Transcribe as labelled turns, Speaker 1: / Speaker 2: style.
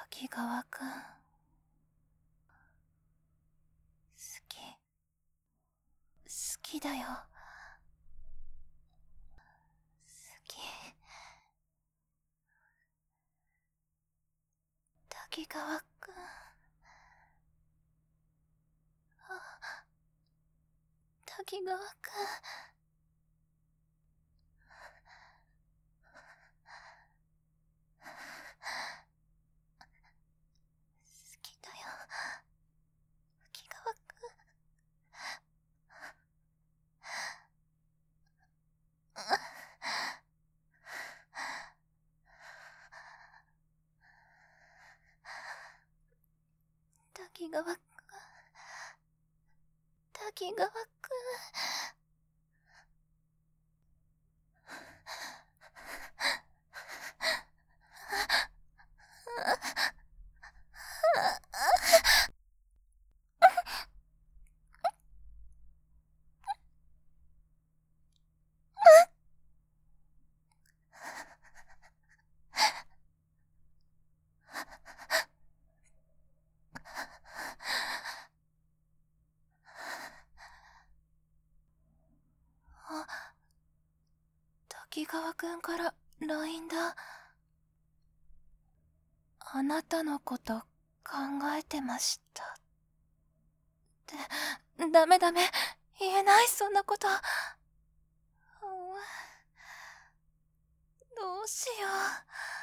Speaker 1: 滝川くん。好きだよ。好き。滝川くん。滝川くん。好きだよ。滝川くん。滝川くん。滝川くん。滝川くんから LINE だ。あなたのこと考えてました。ダメ言えない、そんなこと。どうしよう。